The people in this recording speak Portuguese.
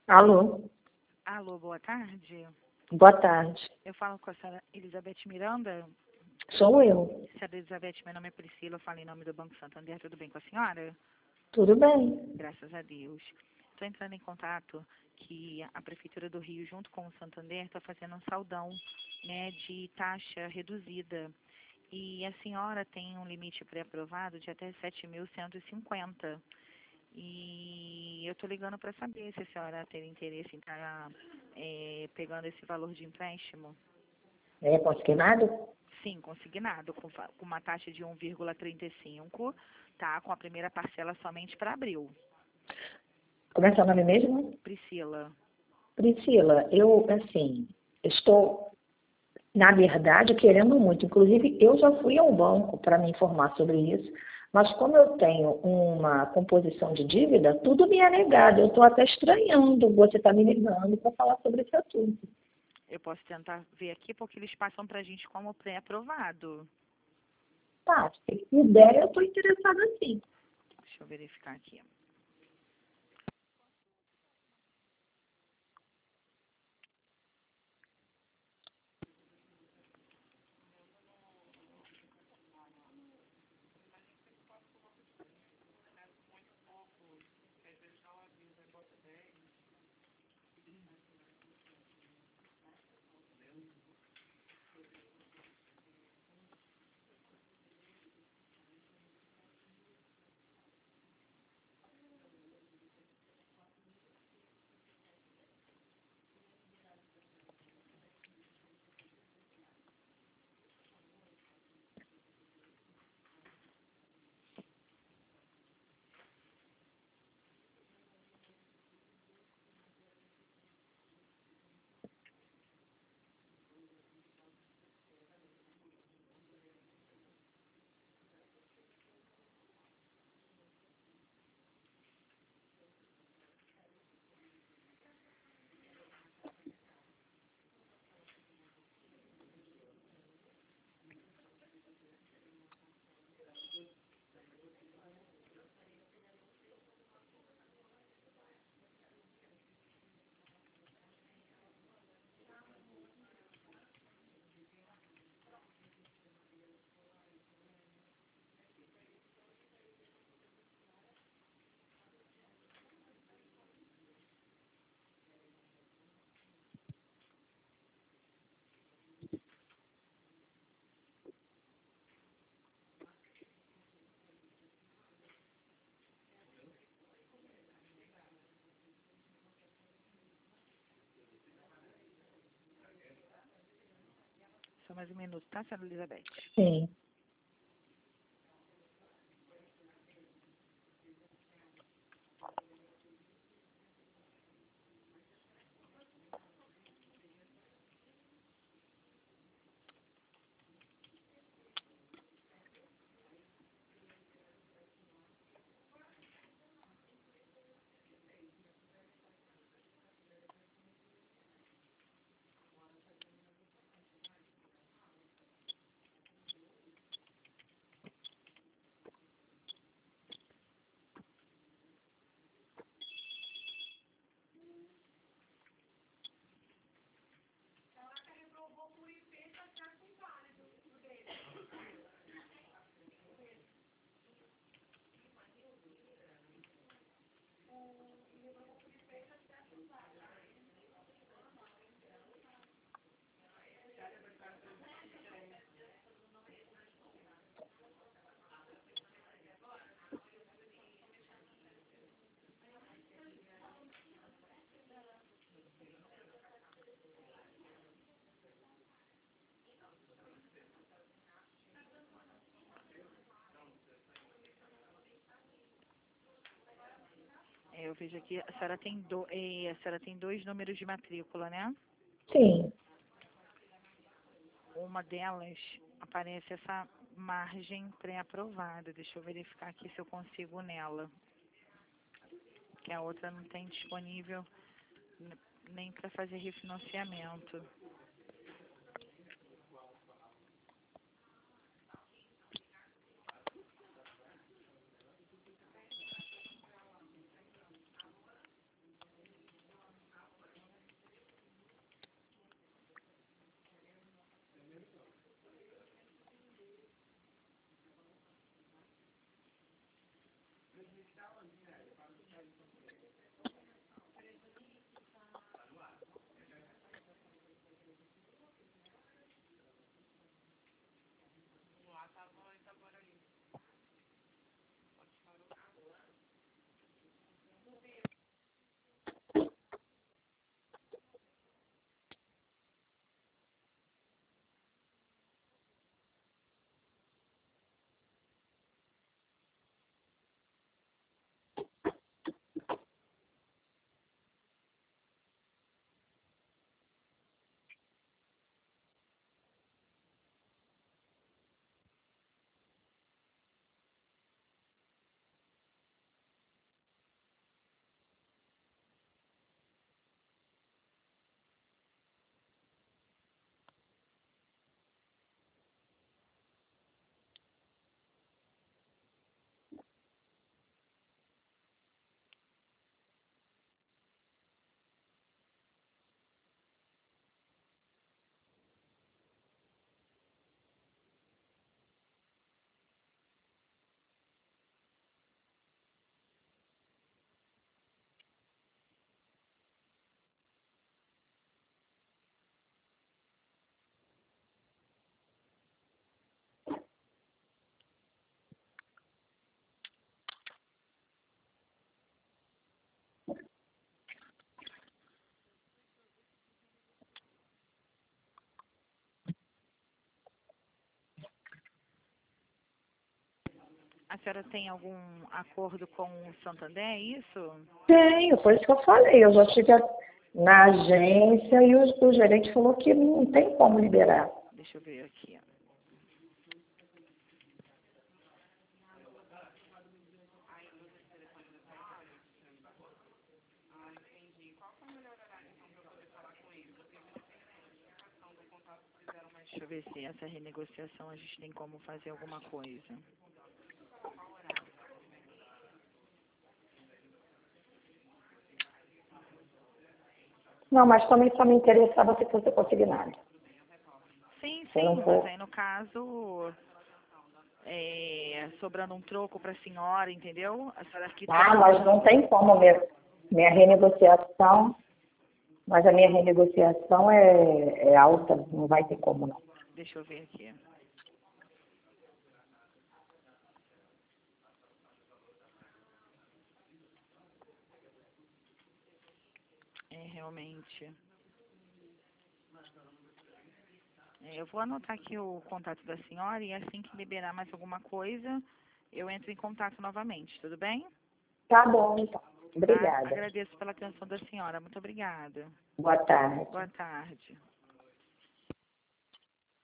Alô, Alô, boa tarde. boa tarde. Eu falo com a senhora Elizabeth Miranda. Sou eu. Senhora Elizabeth, meu nome é Priscila, eu falo em nome do Banco Santander. Tudo bem com a senhora? Tudo bem? Graças a Deus. Estou entrando em contato que a Prefeitura do Rio, junto com o Santander, está fazendo um saldão, né, de taxa reduzida. E a senhora tem um limite pré-aprovado de até 7.150. E eu estou ligando para saber se a senhora tem interesse em estar pegando esse valor de empréstimo. É consignado? Sim, consignado, com uma taxa de 1,35, tá? Com a primeira parcela somente para abril. Como é seu nome mesmo? Priscila. Priscila, eu, assim, estou, na verdade, querendo muito. Inclusive, eu já fui ao banco para me informar sobre isso, mas como eu tenho uma composição de dívida, tudo me é negado. Eu estou até estranhando você estar me ligando para falar sobre esse assunto. Eu posso tentar ver aqui, porque eles passam para a gente como pré-aprovado. Tá, se puder, eu estou interessada sim. Deixa eu verificar aqui. Só mais um minuto, tá, senhora Elizabeth? Sim. Eu vejo aqui, a senhora tem, a senhora tem dois números de matrícula, né? Sim. Uma delas aparece essa margem pré-aprovada. Deixa eu verificar aqui se eu consigo nela. Que a outra não tem disponível nem para fazer refinanciamento. senhora tem algum acordo com o Santander, é isso? Tenho, por isso que eu falei. Eu já estive na agência e o gerente falou que não tem como liberar. Deixa eu ver aqui. Deixa eu ver se essa renegociação a gente tem como fazer alguma coisa. Não, mas também só me interessava se fosse consignado. Sim, Se não sim, for... mas aí no caso, sobrando um troco para a senhora, entendeu? A senhora aqui Ah, mas não tem como minha renegociação, mas a minha renegociação é alta, não vai ter como não. Deixa eu ver aqui. Realmente. Eu vou anotar aqui o contato da senhora e assim que liberar mais alguma coisa, eu entro em contato novamente, tudo bem? Tá bom, então. Tá? Obrigada. Agradeço pela atenção da senhora. Muito obrigada. Boa tarde. Boa tarde.